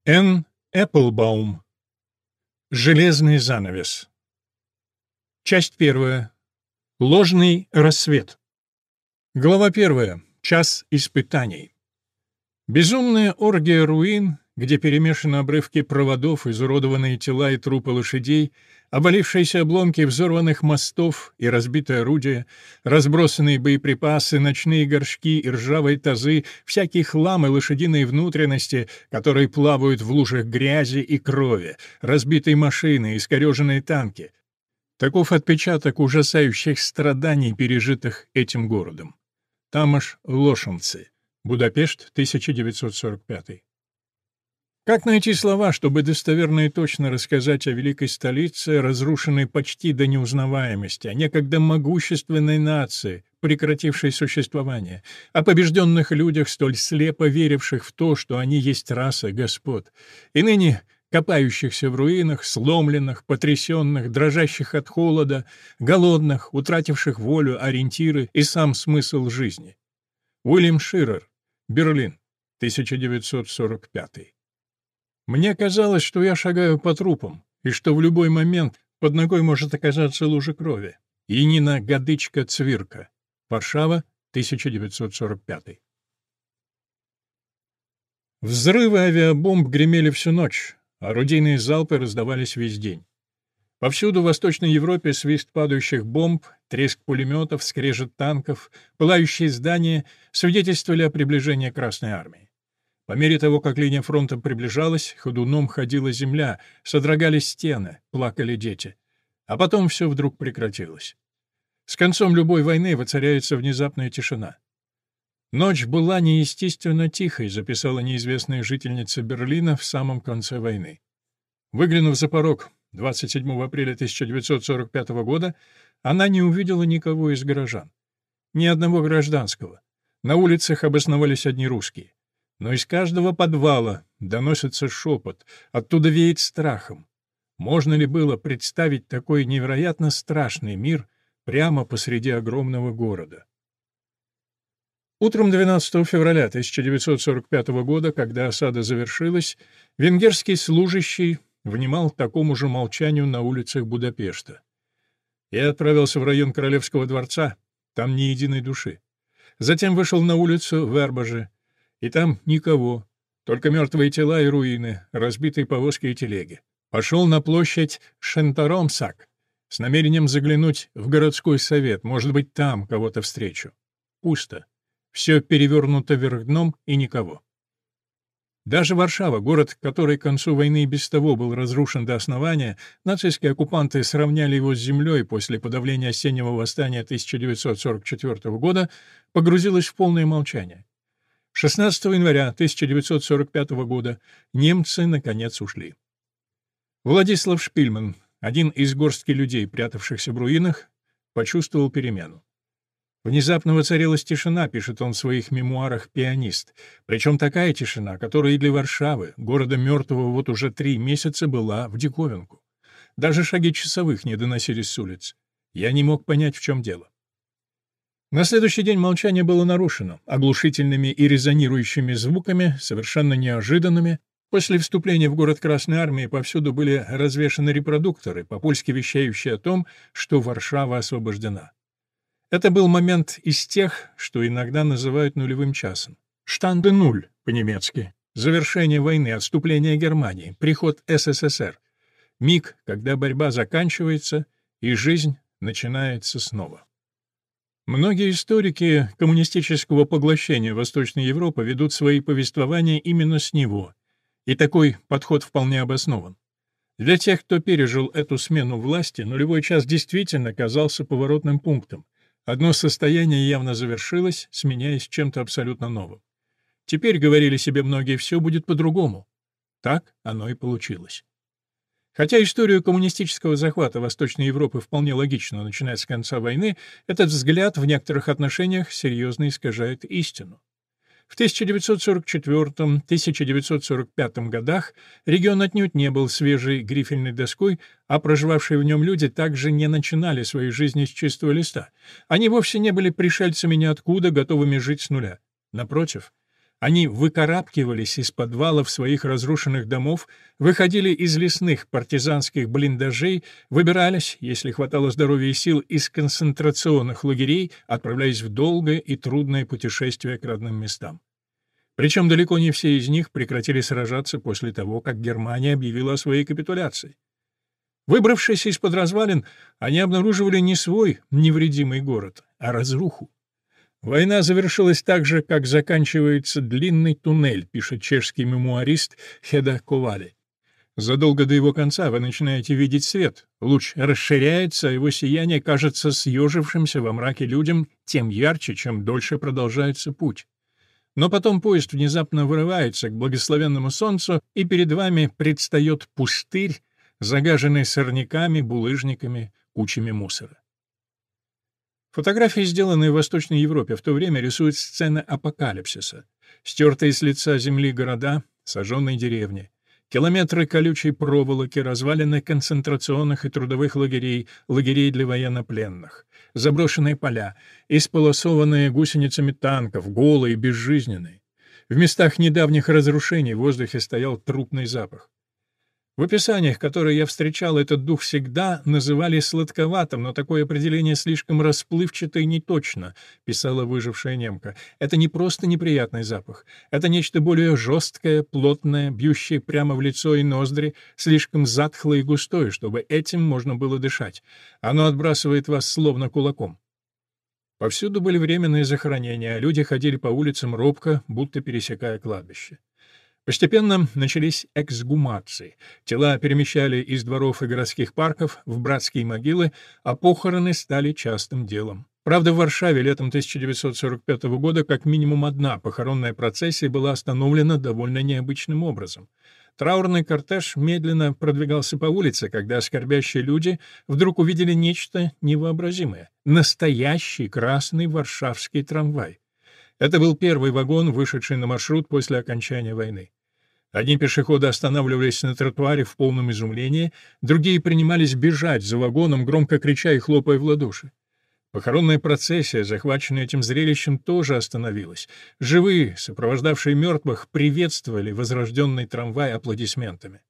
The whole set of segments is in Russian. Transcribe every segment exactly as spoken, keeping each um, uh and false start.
Энн Эпплбаум. Железный занавес. Часть первая. Ложный рассвет. Глава первая. Час испытаний. Безумная оргия руин, где перемешаны обрывки проводов, изуродованные тела и трупы лошадей, обвалившиеся обломки взорванных мостов и разбитые орудия, разбросанные боеприпасы, ночные горшки и ржавые тазы, всякий хлам и лошадиные внутренности, которые плавают в лужах грязи и крови, разбитые машины, искореженные танки. Таков отпечаток ужасающих страданий, пережитых этим городом. Тамаш Лошонцы. Будапешт, тысяча девятьсот сорок пятый. Как найти слова, чтобы достоверно и точно рассказать о великой столице, разрушенной почти до неузнаваемости, о некогда могущественной нации, прекратившей существование, о побежденных людях, столь слепо веривших в то, что они есть раса господ, и ныне копающихся в руинах, сломленных, потрясенных, дрожащих от холода, голодных, утративших волю, ориентиры и сам смысл жизни. Уильям Ширер. Берлин. тысяча девятьсот сорок пятый. Мне казалось, что я шагаю по трупам, и что в любой момент под ногой может оказаться лужа крови. Янина Гадычка-Цвирка. Варшава, тысяча девятьсот сорок пятый. Взрывы авиабомб гремели всю ночь, а орудийные залпы раздавались весь день. Повсюду в Восточной Европе свист падающих бомб, треск пулеметов, скрежет танков, пылающие здания свидетельствовали о приближении Красной Армии. По мере того, как линия фронта приближалась, ходуном ходила земля, содрогались стены, плакали дети. А потом все вдруг прекратилось. С концом любой войны воцаряется внезапная тишина. «Ночь была неестественно тихой», — записала неизвестная жительница Берлина в самом конце войны. Выглянув за порог двадцать седьмого апреля тысяча девятьсот сорок пятого года, она не увидела никого из горожан. Ни одного гражданского. На улицах обосновались одни русские. Но из каждого подвала доносится шепот, оттуда веет страхом. Можно ли было представить такой невероятно страшный мир прямо посреди огромного города? Утром двенадцатого февраля тысяча девятьсот сорок пятого года, когда осада завершилась, венгерский служащий внимал такому же молчанию на улицах Будапешта. Я отправился в район Королевского дворца, там ни единой души. Затем вышел на улицу Вербаже, и там никого, только мертвые тела и руины, разбитые повозки и телеги. Пошел на площадь Шентаромсак с намерением заглянуть в городской совет, может быть, там кого-то встречу. Пусто. Все перевернуто вверх дном и никого. Даже Варшава, город, который к концу войны и без того был разрушен до основания, нацистские оккупанты сравняли его с землей после подавления осеннего восстания тысяча девятьсот сорок четвертого года, погрузилась в полное молчание. шестнадцатого января тысяча девятьсот сорок пятого года немцы, наконец, ушли. Владислав Шпильман, один из горстки людей, прятавшихся в руинах, почувствовал перемену. «Внезапно воцарилась тишина», — пишет он в своих мемуарах «Пианист». Причем такая тишина, которая и для Варшавы, города мертвого вот уже три месяца, была в диковинку. Даже шаги часовых не доносились с улиц. Я не мог понять, в чем дело. На следующий день молчание было нарушено оглушительными и резонирующими звуками, совершенно неожиданными. После вступления в город Красной Армии повсюду были развешаны репродукторы, по-польски вещающие о том, что Варшава освобождена. Это был момент из тех, что иногда называют нулевым часом. «Штанде нуль» по-немецки. Завершение войны, отступление Германии, приход СССР. Миг, когда борьба заканчивается, и жизнь начинается снова. Многие историки коммунистического поглощения Восточной Европы ведут свои повествования именно с него, и такой подход вполне обоснован. Для тех, кто пережил эту смену власти, нулевой час действительно казался поворотным пунктом. Одно состояние явно завершилось, сменяясь чем-то абсолютно новым. Теперь, говорили себе многие, все будет по-другому. Так оно и получилось. Хотя историю коммунистического захвата Восточной Европы вполне логично начинать с конца войны, этот взгляд в некоторых отношениях серьезно искажает истину. В тысяча девятьсот сорок четвёртом — тысяча девятьсот сорок пятом годах регион отнюдь не был свежей грифельной доской, а проживавшие в нем люди также не начинали своей жизни с чистого листа. Они вовсе не были пришельцами ниоткуда, готовыми жить с нуля. Напротив, Они выкарабкивались из подвалов своих разрушенных домов, выходили из лесных партизанских блиндажей, выбирались, если хватало здоровья и сил, из концентрационных лагерей, отправляясь в долгое и трудное путешествие к родным местам. Причем далеко не все из них прекратили сражаться после того, как Германия объявила о своей капитуляции. Выбравшись из-под развалин, они обнаруживали не свой невредимый город, а разруху. «Война завершилась так же, как заканчивается длинный туннель», пишет чешский мемуарист Хеда Ковали. «Задолго до его конца вы начинаете видеть свет. Луч расширяется, а его сияние кажется съежившимся во мраке людям тем ярче, чем дольше продолжается путь. Но потом поезд внезапно вырывается к благословенному солнцу, и перед вами предстает пустырь, загаженный сорняками, булыжниками, кучами мусора». Фотографии, сделанные в Восточной Европе в то время, рисуют сцены апокалипсиса. Стертые с лица земли города, сожженные деревни, километры колючей проволоки, развалины концентрационных и трудовых лагерей, лагерей для военнопленных, заброшенные поля, исполосованные гусеницами танков, голые, безжизненные. В местах недавних разрушений в воздухе стоял трупный запах. В описаниях, которые я встречал, этот дух всегда называли сладковатым, но такое определение слишком расплывчато и неточно, писала выжившая немка. Это не просто неприятный запах. Это нечто более жесткое, плотное, бьющее прямо в лицо и ноздри, слишком затхлое и густое, чтобы этим можно было дышать. Оно отбрасывает вас словно кулаком. Повсюду были временные захоронения, а люди ходили по улицам робко, будто пересекая кладбище. Постепенно начались эксгумации. Тела перемещали из дворов и городских парков в братские могилы, а похороны стали частым делом. Правда, в Варшаве летом тысяча девятьсот сорок пятого года как минимум одна похоронная процессия была остановлена довольно необычным образом. Траурный кортеж медленно продвигался по улице, когда скорбящие люди вдруг увидели нечто невообразимое — настоящий красный варшавский трамвай. Это был первый вагон, вышедший на маршрут после окончания войны. Одни пешеходы останавливались на тротуаре в полном изумлении, другие принимались бежать за вагоном, громко крича и хлопая в ладоши. Похоронная процессия, захваченная этим зрелищем, тоже остановилась. Живые, сопровождавшие мертвых, приветствовали возрожденный трамвай аплодисментами.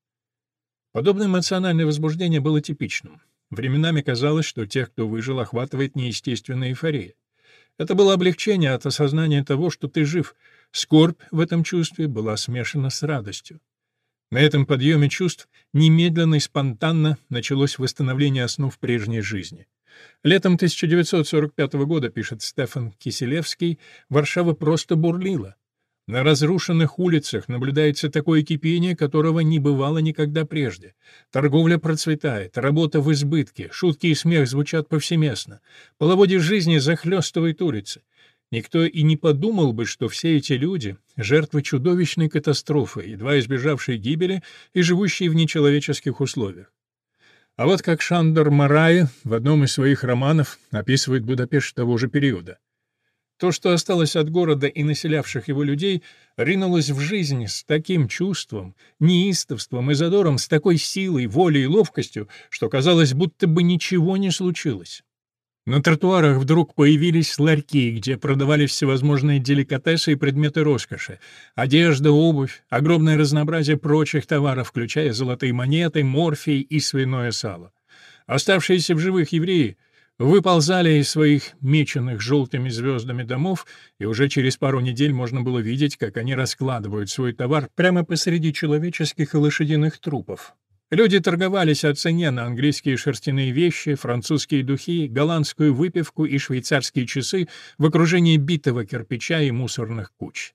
Подобное эмоциональное возбуждение было типичным. Временами казалось, что тех, кто выжил, охватывает неестественная эйфория. Это было облегчение от осознания того, что ты жив. Скорбь в этом чувстве была смешана с радостью. На этом подъеме чувств немедленно и спонтанно началось восстановление основ прежней жизни. Летом тысяча девятьсот сорок пятого года, пишет Стефан Киселевский, Варшава просто бурлила. На разрушенных улицах наблюдается такое кипение, которого не бывало никогда прежде. Торговля процветает, работа в избытке, шутки и смех звучат повсеместно. Половодье жизни захлестывает улицы. Никто и не подумал бы, что все эти люди — жертвы чудовищной катастрофы, едва избежавшие гибели и живущие в нечеловеческих условиях. А вот как Шандор Марая в одном из своих романов описывает Будапешт того же периода. То, что осталось от города и населявших его людей, ринулось в жизнь с таким чувством, неистовством и задором, с такой силой, волей и ловкостью, что казалось, будто бы ничего не случилось. На тротуарах вдруг появились ларьки, где продавались всевозможные деликатесы и предметы роскоши. Одежда, обувь, огромное разнообразие прочих товаров, включая золотые монеты, морфий и свиное сало. Оставшиеся в живых евреи выползали из своих меченных желтыми звездами домов, и уже через пару недель можно было видеть, как они раскладывают свой товар прямо посреди человеческих и лошадиных трупов. Люди торговались о цене на английские шерстяные вещи, французские духи, голландскую выпивку и швейцарские часы в окружении битого кирпича и мусорных куч.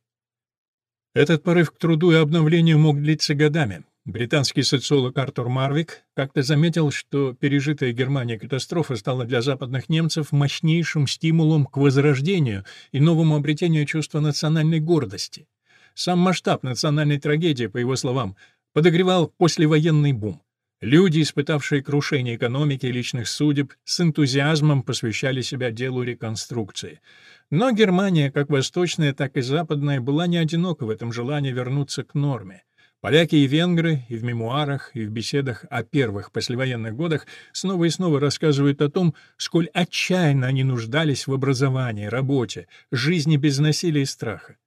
Этот порыв к труду и обновлению мог длиться годами. Британский социолог Артур Марвик как-то заметил, что пережитая Германией катастрофа стала для западных немцев мощнейшим стимулом к возрождению и новому обретению чувства национальной гордости. Сам масштаб национальной трагедии, по его словам, подогревал послевоенный бум. Люди, испытавшие крушение экономики и личных судеб, с энтузиазмом посвящали себя делу реконструкции. Но Германия, как восточная, так и западная, была не одинока в этом желании вернуться к норме. Поляки и венгры и в мемуарах, и в беседах о первых послевоенных годах снова и снова рассказывают о том, сколь отчаянно они нуждались в образовании, работе, жизни без насилия и страха.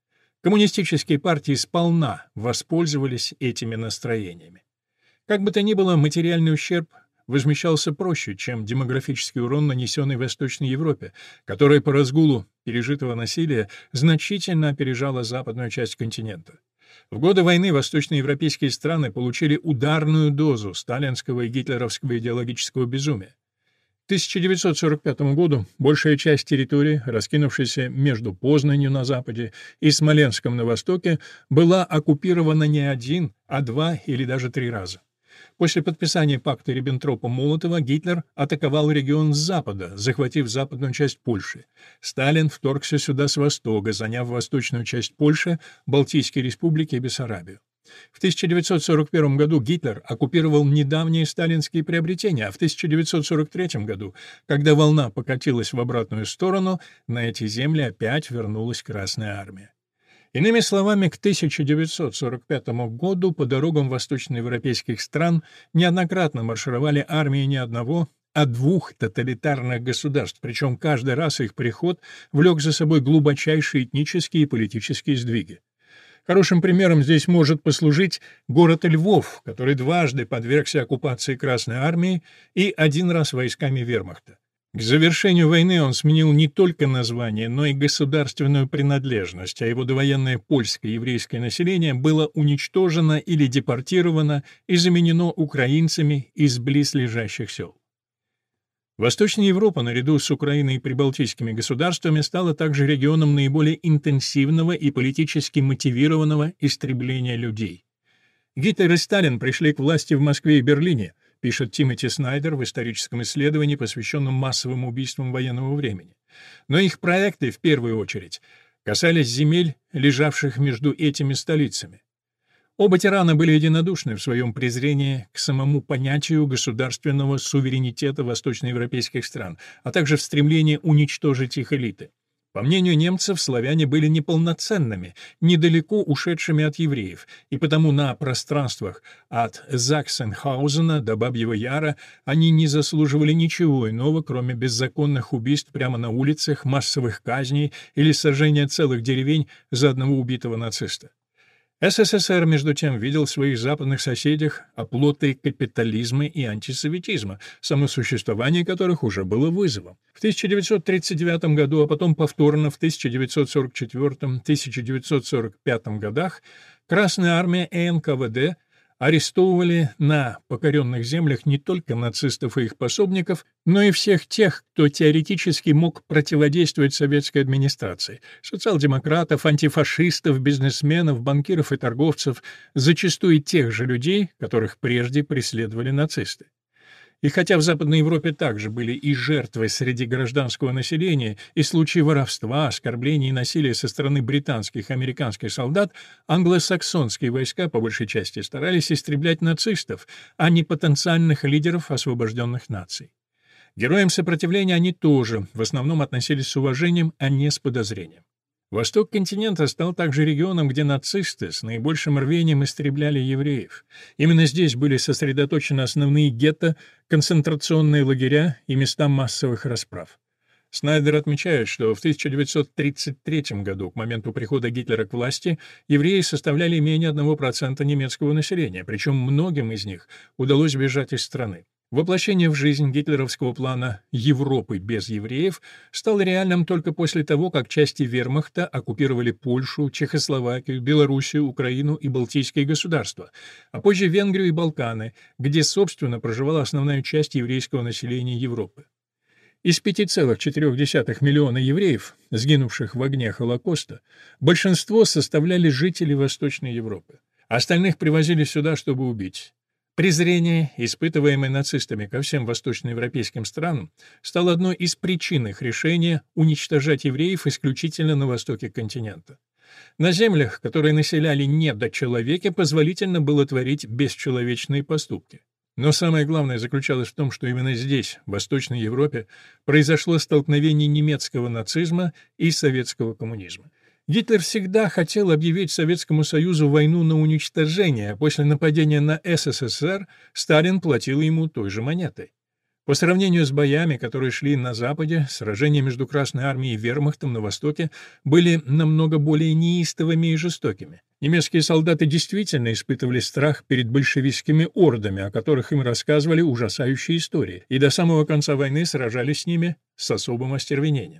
Коммунистические партии сполна воспользовались этими настроениями. Как бы то ни было, материальный ущерб возмещался проще, чем демографический урон, нанесенный Восточной Европе, которая по разгулу пережитого насилия значительно опережала западную часть континента. В годы войны восточноевропейские страны получили ударную дозу сталинского и гитлеровского идеологического безумия. К тысяча девятьсот сорок пятому году большая часть территории, раскинувшейся между Познанью на западе и Смоленском на востоке, была оккупирована не один, а два или даже три раза. После подписания пакта Риббентропа-Молотова Гитлер атаковал регион с запада, захватив западную часть Польши. Сталин вторгся сюда с востока, заняв восточную часть Польши, Балтийские республики и Бессарабию. В тысяча девятьсот сорок первом году Гитлер оккупировал недавние сталинские приобретения, а в тысяча девятьсот сорок третьем году, когда волна покатилась в обратную сторону, на эти земли опять вернулась Красная армия. Иными словами, к тысяча девятьсот сорок пятому году по дорогам восточноевропейских стран неоднократно маршировали армии не одного, а двух тоталитарных государств, причем каждый раз их приход влек за собой глубочайшие этнические и политические сдвиги. Хорошим примером здесь может послужить город Львов, который дважды подвергся оккупации Красной армией и один раз войсками вермахта. К завершению войны он сменил не только название, но и государственную принадлежность, а его довоенное польское и еврейское население было уничтожено или депортировано и заменено украинцами из близлежащих сел. Восточная Европа, наряду с Украиной и прибалтийскими государствами, стала также регионом наиболее интенсивного и политически мотивированного истребления людей. Гитлер и Сталин пришли к власти в Москве и Берлине, пишет Тимоти Снайдер в историческом исследовании, посвященном массовым убийствам военного времени. Но их проекты, в первую очередь, касались земель, лежавших между этими столицами. Оба тирана были единодушны в своем презрении к самому понятию государственного суверенитета восточноевропейских стран, а также в стремлении уничтожить их элиты. По мнению немцев, славяне были неполноценными, недалеко ушедшими от евреев, и потому на пространствах от Заксенхаузена до Бабьего Яра они не заслуживали ничего иного, кроме беззаконных убийств прямо на улицах, массовых казней или сожжения целых деревень за одного убитого нациста. СССР, между тем, видел в своих западных соседях оплоты капитализма и антисоветизма, само существование которых уже было вызовом. В тысяча девятьсот тридцать девятом году, а потом повторно в тысяча девятьсот сорок четвёртом — тысяча девятьсот сорок пятом годах Красная армия и эн ка вэ дэ арестовывали на покоренных землях не только нацистов и их пособников, но и всех тех, кто теоретически мог противодействовать советской администрации — социал-демократов, антифашистов, бизнесменов, банкиров и торговцев, зачастую тех же людей, которых прежде преследовали нацисты. И хотя в Западной Европе также были и жертвы среди гражданского населения, и случаи воровства, оскорблений и насилия со стороны британских и американских солдат, англосаксонские войска по большей части старались истреблять нацистов, а не потенциальных лидеров освобожденных наций. Героям сопротивления они тоже в основном относились с уважением, а не с подозрением. Восток континента стал также регионом, где нацисты с наибольшим рвением истребляли евреев. Именно здесь были сосредоточены основные гетто, концентрационные лагеря и места массовых расправ. Снайдер отмечает, что в тысяча девятьсот тридцать третьем году, к моменту прихода Гитлера к власти, евреи составляли менее одного процента немецкого населения, причем многим из них удалось бежать из страны. Воплощение в жизнь гитлеровского плана «Европы без евреев» стало реальным только после того, как части вермахта оккупировали Польшу, Чехословакию, Белоруссию, Украину и Балтийские государства, а позже Венгрию и Балканы, где, собственно, проживала основная часть еврейского населения Европы. Из пяти целых четырёх десятых миллиона евреев, сгинувших в огне Холокоста, большинство составляли жители Восточной Европы. Остальных привозили сюда, чтобы убить. Презрение, испытываемое нацистами ко всем восточноевропейским странам, стало одной из причин их решения уничтожать евреев исключительно на востоке континента. На землях, которые населяли недочеловеки, позволительно было творить бесчеловечные поступки. Но самое главное заключалось в том, что именно здесь, в Восточной Европе, произошло столкновение немецкого нацизма и советского коммунизма. Гитлер всегда хотел объявить Советскому Союзу войну на уничтожение, а после нападения на СССР Сталин платил ему той же монетой. По сравнению с боями, которые шли на Западе, сражения между Красной армией и вермахтом на Востоке были намного более неистовыми и жестокими. Немецкие солдаты действительно испытывали страх перед большевистскими ордами, о которых им рассказывали ужасающие истории, и до самого конца войны сражались с ними с особым остервенением.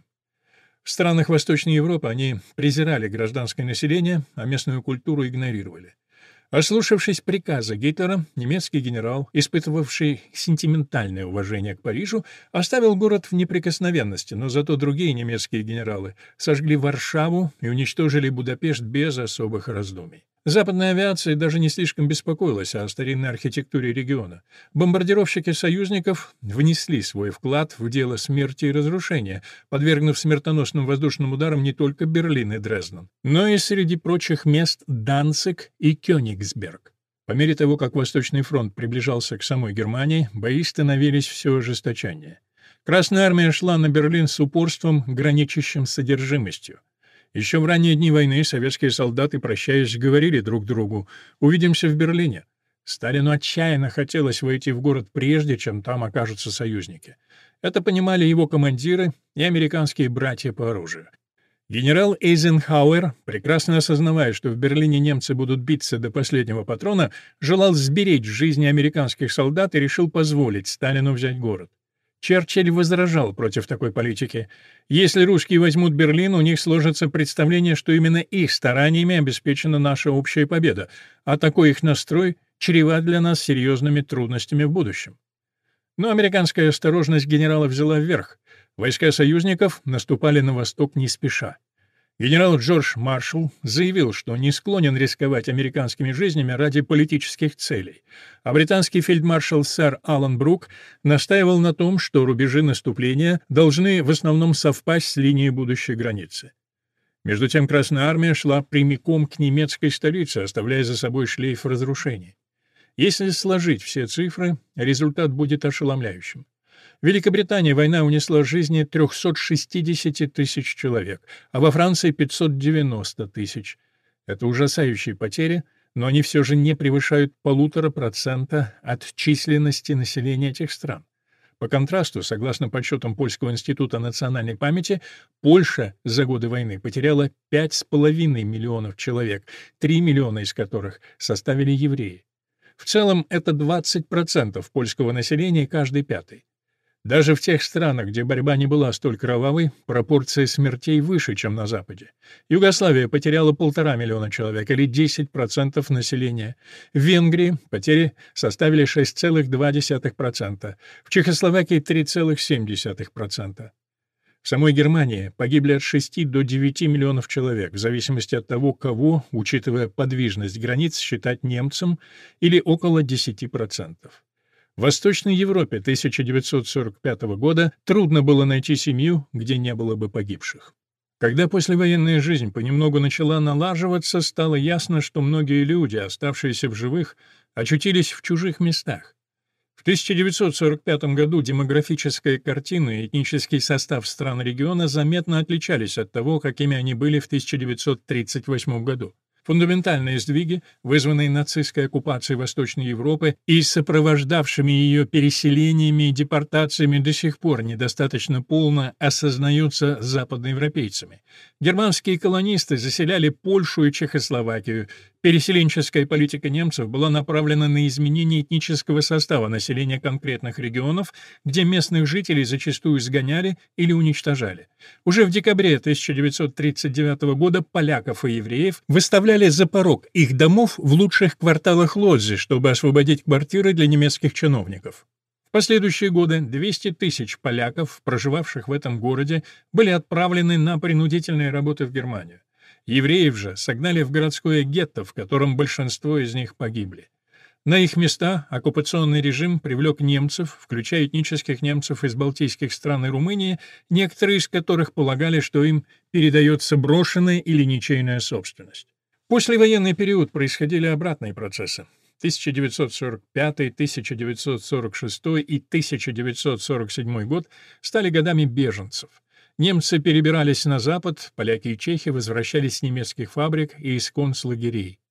В странах Восточной Европы они презирали гражданское население, а местную культуру игнорировали. Ослушавшись приказа Гитлера, немецкий генерал, испытывавший сентиментальное уважение к Парижу, оставил город в неприкосновенности, но зато другие немецкие генералы сожгли Варшаву и уничтожили Будапешт без особых раздумий. Западная авиация даже не слишком беспокоилась о старинной архитектуре региона. Бомбардировщики союзников внесли свой вклад в дело смерти и разрушения, подвергнув смертоносным воздушным ударам не только Берлин и Дрезден, но и среди прочих мест Данциг и Кёнигсберг. По мере того, как Восточный фронт приближался к самой Германии, бои становились все ожесточеннее. Красная армия шла на Берлин с упорством, граничащим с одержимостью. Еще в ранние дни войны советские солдаты, прощаясь, говорили друг другу: «Увидимся в Берлине». Сталину отчаянно хотелось войти в город прежде, чем там окажутся союзники. Это понимали его командиры и американские братья по оружию. Генерал Эйзенхауэр, прекрасно осознавая, что в Берлине немцы будут биться до последнего патрона, желал сберечь жизни американских солдат и решил позволить Сталину взять город. Черчилль возражал против такой политики. Если русские возьмут Берлин, у них сложится представление, что именно их стараниями обеспечена наша общая победа, а такой их настрой чреват для нас серьезными трудностями в будущем. Но американская осторожность генерала взяла вверх. Войска союзников наступали на восток не спеша. Генерал Джордж Маршалл заявил, что не склонен рисковать американскими жизнями ради политических целей, а британский фельдмаршал сэр Алан Брук настаивал на том, что рубежи наступления должны в основном совпасть с линией будущей границы. Между тем Красная армия шла прямиком к немецкой столице, оставляя за собой шлейф разрушений. Если сложить все цифры, результат будет ошеломляющим. В Великобритании война унесла жизни триста шестьдесят тысяч человек, а во Франции пятьсот девяносто тысяч. Это ужасающие потери, но они все же не превышают полутора процента от численности населения этих стран. По контрасту, согласно подсчетам Польского института национальной памяти, Польша за годы войны потеряла пять с половиной миллионов человек, три миллиона из которых составили евреи. В целом это двадцать процентов польского населения, каждый пятый. Даже в тех странах, где борьба не была столь кровавой, пропорция смертей выше, чем на Западе. Югославия потеряла полтора миллиона человек, или десять процентов населения. В Венгрии потери составили шесть целых два десятых процента, в Чехословакии — три целых семь десятых процента. В самой Германии погибли от шести до девяти миллионов человек, в зависимости от того, кого, учитывая подвижность границ, считать немцем, или около десяти процентов. В Восточной Европе тысяча девятьсот сорок пятого года трудно было найти семью, где не было бы погибших. Когда послевоенная жизнь понемногу начала налаживаться, стало ясно, что многие люди, оставшиеся в живых, очутились в чужих местах. В тысяча девятьсот сорок пятом году демографическая картина и этнический состав стран региона заметно отличались от того, какими они были в тысяча девятьсот тридцать восьмом году. Фундаментальные сдвиги, вызванные нацистской оккупацией Восточной Европы и сопровождавшими ее переселениями и депортациями, до сих пор недостаточно полно осознаются западноевропейцами. Германские колонисты заселяли Польшу и Чехословакию. Переселенческая политика немцев была направлена на изменение этнического состава населения конкретных регионов, где местных жителей зачастую изгоняли или уничтожали. Уже в декабре тысяча девятьсот тридцать девятого года поляков и евреев выставляли за порог их домов в лучших кварталах Лодзи, чтобы освободить квартиры для немецких чиновников. В последующие годы двести тысяч поляков, проживавших в этом городе, были отправлены на принудительные работы в Германию. Евреев же согнали в городское гетто, в котором большинство из них погибли. На их места оккупационный режим привлек немцев, включая этнических немцев из балтийских стран и Румынии, некоторые из которых полагали, что им передается брошенная или ничейная собственность. Послевоенный период происходили обратные процессы. тысяча девятьсот сорок пятый, тысяча девятьсот сорок шестой и тысяча девятьсот сорок седьмой год стали годами беженцев. Немцы перебирались на запад, поляки и чехи возвращались с немецких фабрик и из концлагерей.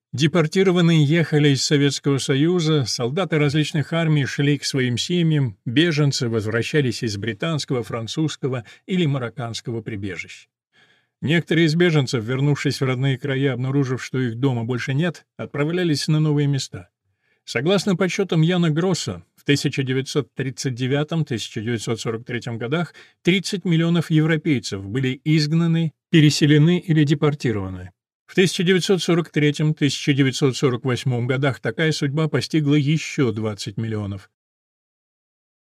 Депортированные ехали из Советского Союза, солдаты различных армий шли к своим семьям, беженцы возвращались из британского, французского или марокканского прибежищ. Некоторые из беженцев, вернувшись в родные края, обнаружив, что их дома больше нет, отправлялись на новые места. Согласно подсчетам Яна Гросса, в тысяча девятьсот тридцать девятом — тысяча девятьсот сорок третьем годах тридцать миллионов европейцев были изгнаны, переселены или депортированы. В тысяча девятьсот сорок третьем — тысяча девятьсот сорок восьмом годах такая судьба постигла еще двадцать миллионов.